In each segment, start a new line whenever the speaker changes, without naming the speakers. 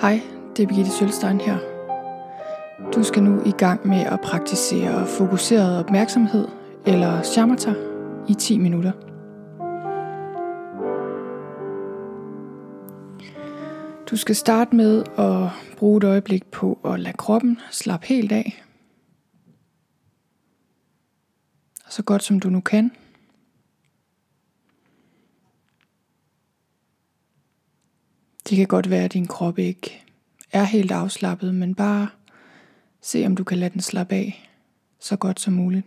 Hej, det er Birgitte Sølstein her. Du skal nu i gang med at praktisere fokuseret opmærksomhed eller shamatha i 10 minutter. Du skal starte med at bruge et øjeblik på at lade kroppen slappe helt af. Så godt som du nu kan. Det kan godt være, at din krop ikke er helt afslappet, men bare se, om du kan lade den slappe af så godt som muligt.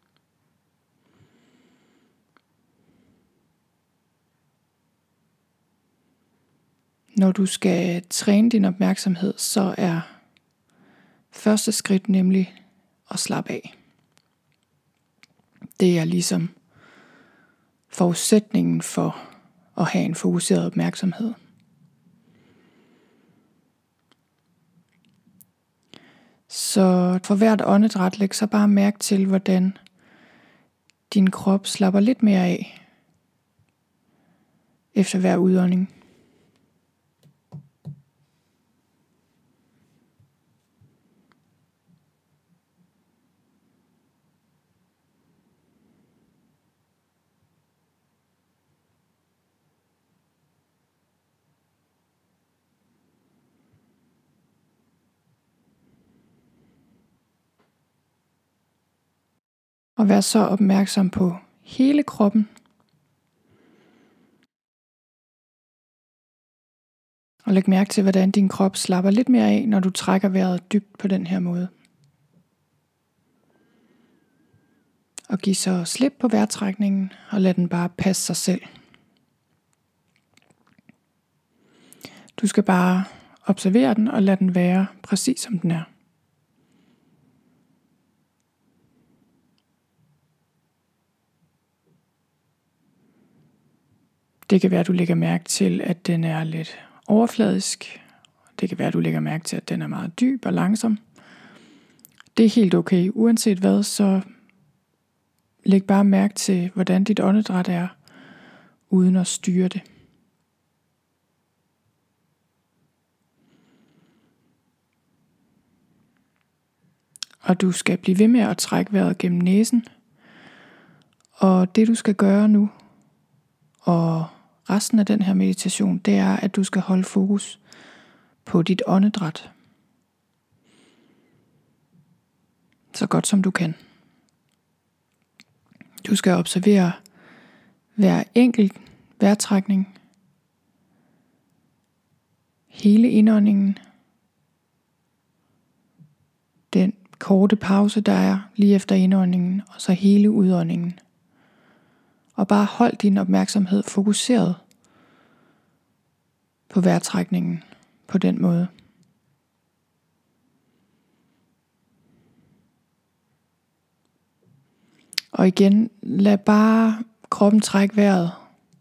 Når du skal træne din opmærksomhed, så er første skridt nemlig at slappe af. Det er ligesom forudsætningen for at have en fokuseret opmærksomhed. Så for hvert åndedræt læg så bare mærke til, hvordan din krop slapper lidt mere af efter hver udånding. Og vær så opmærksom på hele kroppen. Og læg mærke til, hvordan din krop slapper lidt mere af, når du trækker vejret dybt på den her måde. Og giv så slip på vejrtrækningen, og lad den bare passe sig selv. Du skal bare observere den, og lade den være præcis som den er. Det kan være, at du lægger mærke til, at den er lidt overfladisk. Det kan være, at du lægger mærke til, at den er meget dyb og langsom. Det er helt okay. Uanset hvad, så læg bare mærke til, hvordan dit åndedræt er, uden at styre det. Og du skal blive ved med at trække vejret gennem næsen. Og det du skal gøre nu, og resten af den her meditation, det er, at du skal holde fokus på dit åndedræt. Så godt som du kan. Du skal observere hver enkelt vejrtrækning, hele indåndingen, den korte pause, der er lige efter indåndingen, og så hele udåndingen. Og bare hold din opmærksomhed fokuseret på vejrtrækningen på den måde. Og igen, lad bare kroppen trække vejret.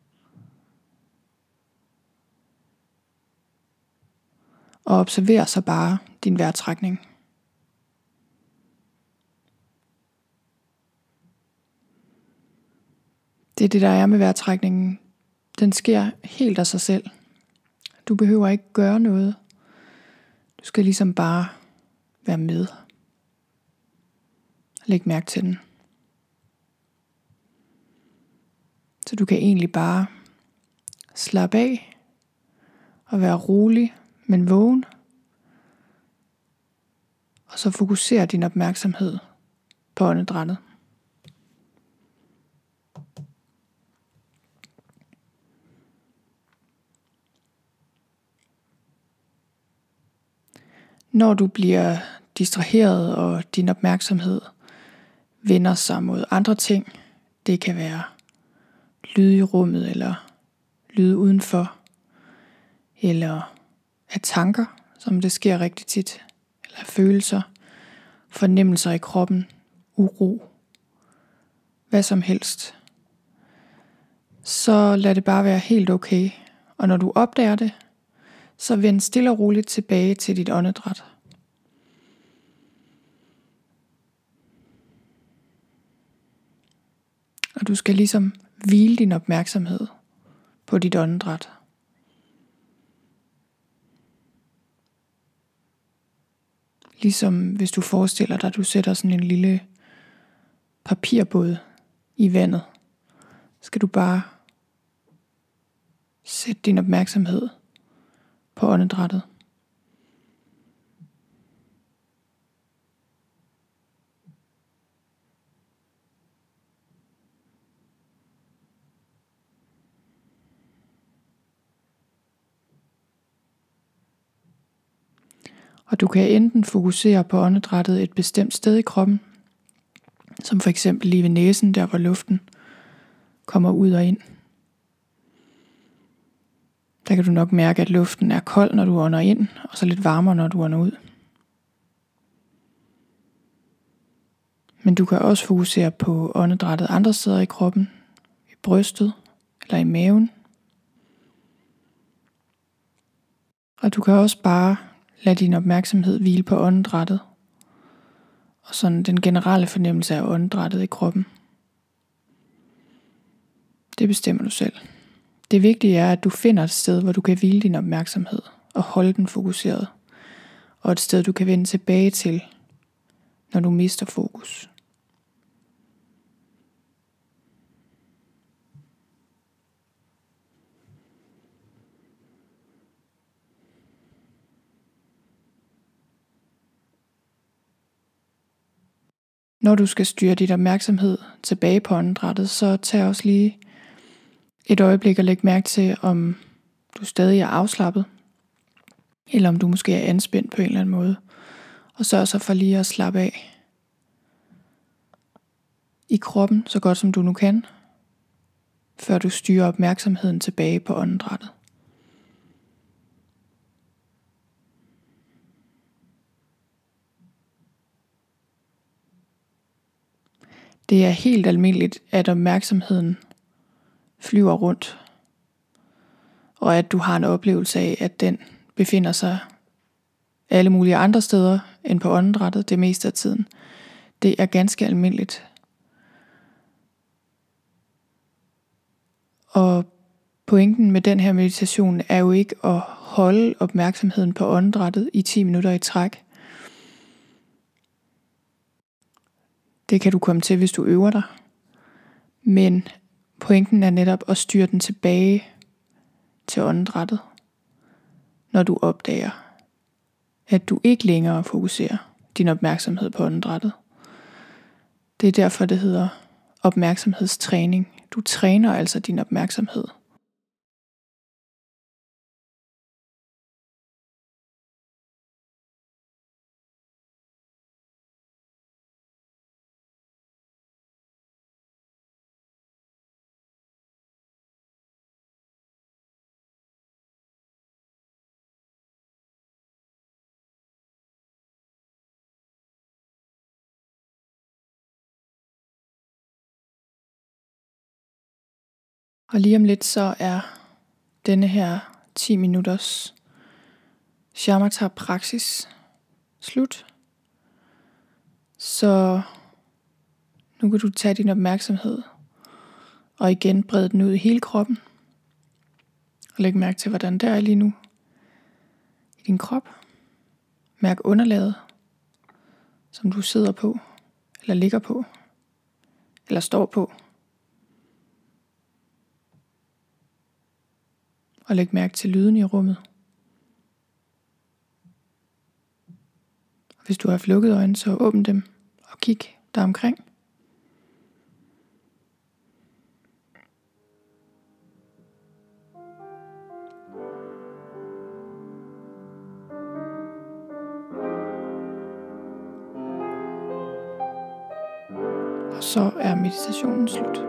Og observer så bare din vejrtrækning. Det er det, der er med vejrtrækningen. Den sker helt af sig selv. Du behøver ikke gøre noget. Du skal ligesom bare være med. Læg mærke til den. Så du kan egentlig bare slappe af og være rolig, men vågen. Og så fokusere din opmærksomhed på åndedrættet. Når du bliver distraheret, og din opmærksomhed vender sig mod andre ting, det kan være lyde i rummet, eller lyde udenfor, eller af tanker, som det sker rigtig tit, eller følelser, fornemmelser i kroppen, uro, hvad som helst. Så lad det bare være helt okay, og når du opdager det, så vend stille og roligt tilbage til dit åndedræt. Og du skal ligesom hvile din opmærksomhed på dit åndedræt. Ligesom hvis du forestiller dig, at du sætter sådan en lille papirbåd i vandet, skal du bare sætte din opmærksomhed på åndedrættet. Og du kan enten fokusere på åndedrættet et bestemt sted i kroppen, som for eksempel lige ved næsen, der hvor luften kommer ud og ind. Der kan du nok mærke, at luften er kold, når du ånder ind, og så lidt varmere, når du ånder ud. Men du kan også fokusere på åndedrættet andre steder i kroppen, i brystet eller i maven. Og du kan også bare lade din opmærksomhed hvile på åndedrættet, og sådan den generelle fornemmelse af åndedrættet i kroppen. Det bestemmer du selv. Det vigtige er, at du finder et sted, hvor du kan hvile din opmærksomhed og holde den fokuseret, og et sted, du kan vende tilbage til, når du mister fokus. Når du skal styre dit opmærksomhed tilbage på åndedrættet, så tag også lige et øjeblik og læg mærke til, om du stadig er afslappet, eller om du måske er anspændt på en eller anden måde. Og sørg så for lige at slappe af i kroppen, så godt som du nu kan, før du styrer opmærksomheden tilbage på åndedrættet. Det er helt almindeligt, at opmærksomheden flyver rundt, og at du har en oplevelse af, at den befinder sig alle mulige andre steder end på åndedrættet det meste af tiden. Det er ganske almindeligt. Og pointen med den her meditation er jo ikke at holde opmærksomheden på åndedrættet i 10 minutter i træk. Det kan du komme til, hvis du øver dig. Men pointen er netop at styre den tilbage til åndedrættet, når du opdager, at du ikke længere fokuserer din opmærksomhed på åndedrættet. Det er derfor, det hedder opmærksomhedstræning. Du træner altså din opmærksomhed. Og lige om lidt så er denne her 10 minutters shamatha praksis slut. Så nu kan du tage din opmærksomhed og igen brede den ud i hele kroppen. Og læg mærke til, hvordan der er lige nu i din krop. Mærk underlaget, som du sidder på, eller ligger på, eller står på. Og læg mærke til lyden i rummet. Hvis du har lukket øjnene, så åbn dem og kig der omkring. Og så er meditationen slut.